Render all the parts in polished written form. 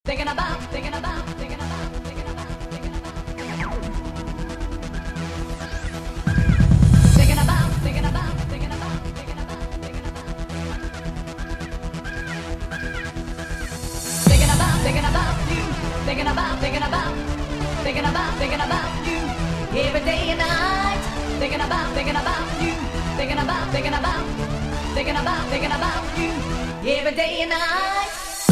thinking about, thinking about, thinking about, thinking about, thinking about, thinking about, thinking about, thinking about, thinking about, thinking about, thinking about you, thinking about, thinking about, thinking about, thinking about you, every day and night, thinking about you, thinking about, thinking about, thinking about, thinking about you, every day and night.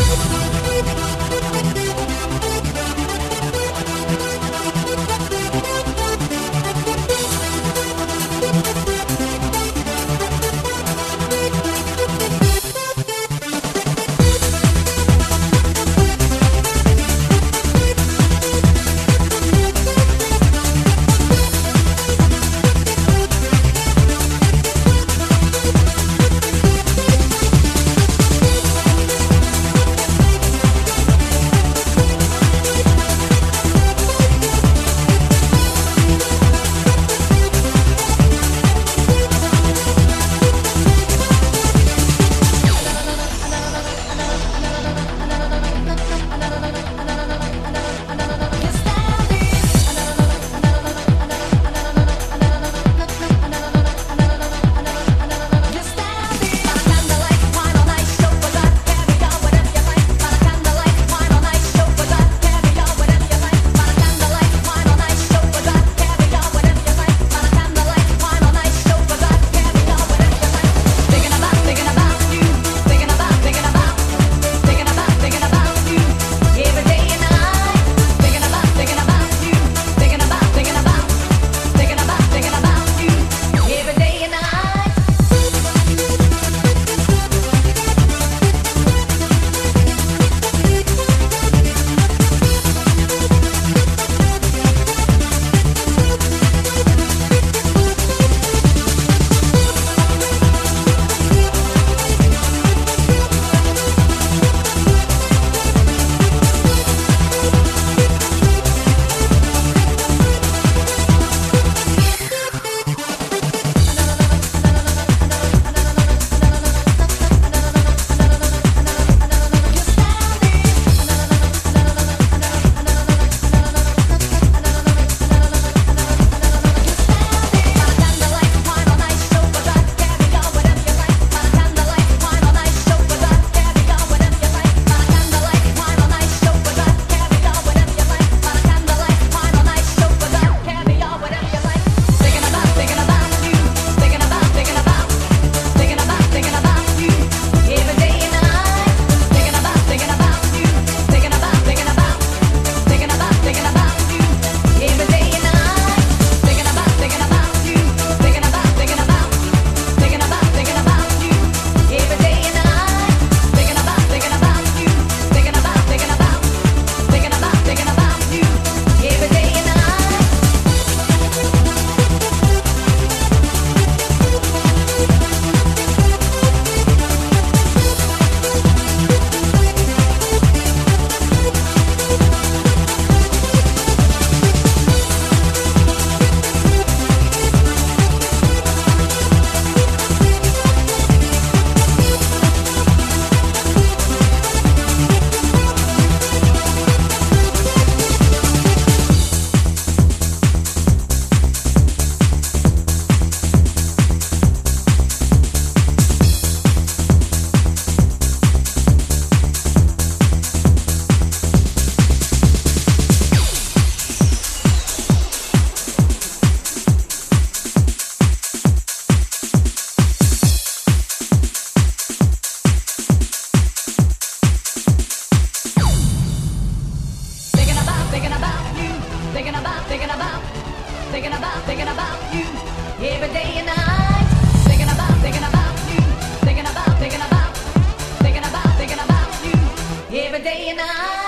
Thinking about you, every day and night. Thinking about you, thinking about you, every day and night.